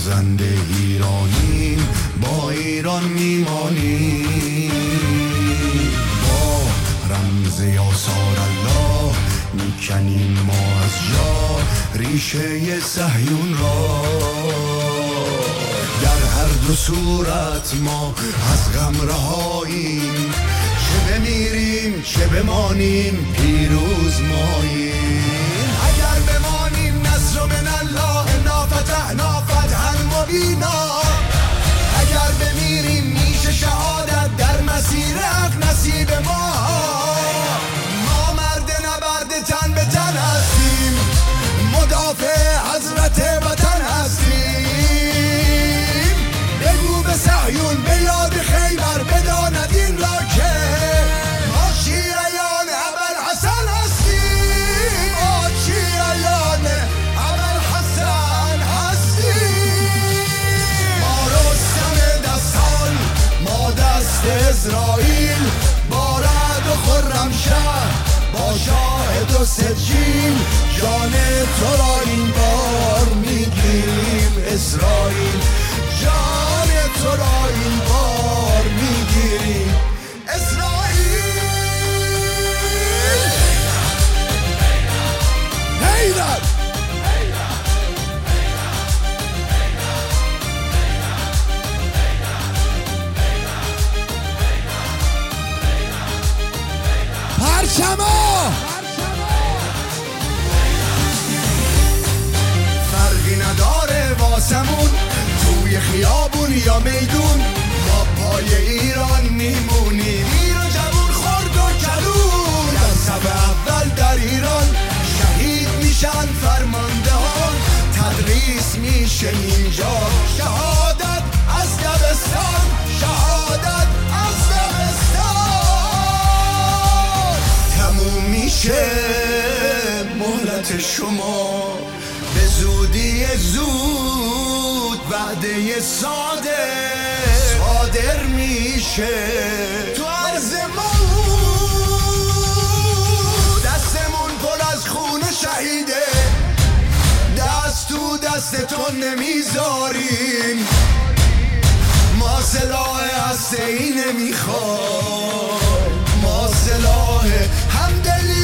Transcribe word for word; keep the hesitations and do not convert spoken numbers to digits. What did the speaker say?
فرزند ایرانیم، با ایران میمانیم. با رمز آثار الله میکنیم ما از جا ریشه صهیون را. در هر دو صورت ما از غم رهاییم، چه بمیریم چه بمانیم پیروز ماییم. اگر بمانیم نصر من الله انا فتحنا فتحا مبینا، اگر بمیریم میشه شهادت در مسیر حق نصیب ما. ما مرد نبرد تن به تن هستیم، مدافع حضرت وطن هستیم. بگو به صهیون به یاد خیبر بداند این را که ما شیعیان ابوالحسن هستیم، ما شیعیان ابوالحسن هستیم. ما رستم دستان، ما دست اسرائیل، با رعد و خرمشهر، با شاهد و سجین، جان تو را این بار میگیریم اسرائیل، جان تو را این بار میگیریم اسرائیل. حیدر پرچما فرقی نداره واسمون، توی خیابون یا میدون ما پای ایران میمونیم. ایران جوون خرد و کلون در صف اول در ایران شهید میشن فرماندهان، تدریس میشه اینجا شهادت از دبستان، شهادت از دبستان. تموم میشه مهلت شما، به زودی زود وعده صادر صادر میشه تو عرض ما. دستمون پر از خون شهیده، دست تو دستتون نمیذاریم. ما سلاح هسته ای نمیخوایم، ما سلاح همدلی